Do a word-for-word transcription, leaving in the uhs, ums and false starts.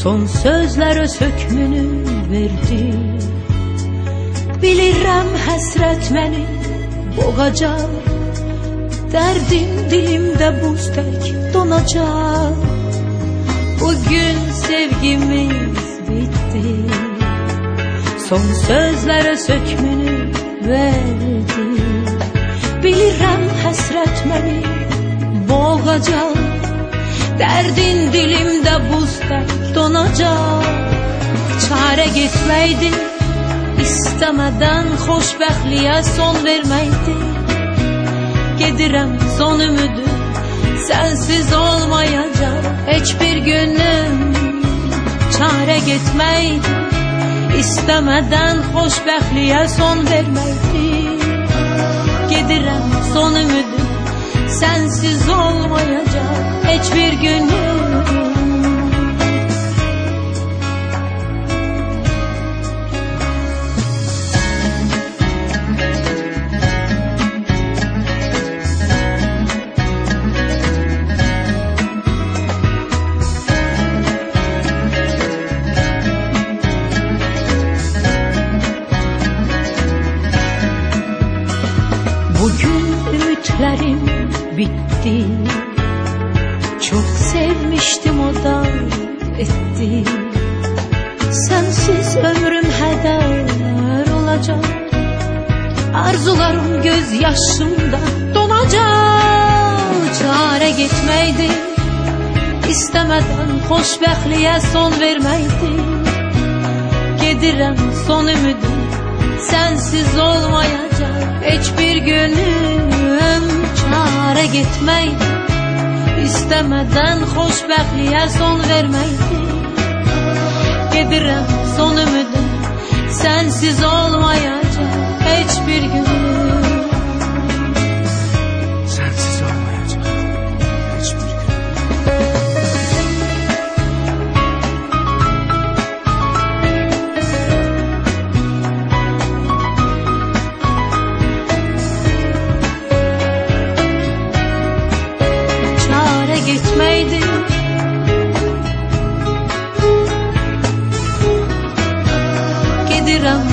son sözlərə sökmünü verdi. Bilirəm həsrət məni boğacaq, dərdim dilimdə buz tək donacaq. Bugün sevgimiz bitti, son sözlərə sökmünü verdi. Bilirəm həsrət məni boğacaq, dərdin dilimdə buz tək donacaq. Çarə getməkdir, istəmədən xoşbəxtliyə son verməkdir. Gedirəm son ümidim, sənsiz olmayacaq heç bir günüm. Çarə getməkdir, istəmədən xoşbəxtliyə son verməkdir. Gedirəm son ümidim, sənsiz olmayacaq heç bir günüm. Bugün ümitlerim bitti, çok sevmiştim o da etti. Sensiz ömrüm heder olacak, arzularım gözyaşımda donacak. Çare gitmeydi, istemeden xoşbəxtliyə son vermeydi. Gedirəm son ümidim, sensiz olmayacak heç bir günüm. Çare gitmeydi, istemeden xoşbəxtliyə son vermeydi. Gedirəm son ümidim, sensiz olmayacak heç bir günüm. Sensiz olmayacak heç bir gün. Gitmeydi, gedirəm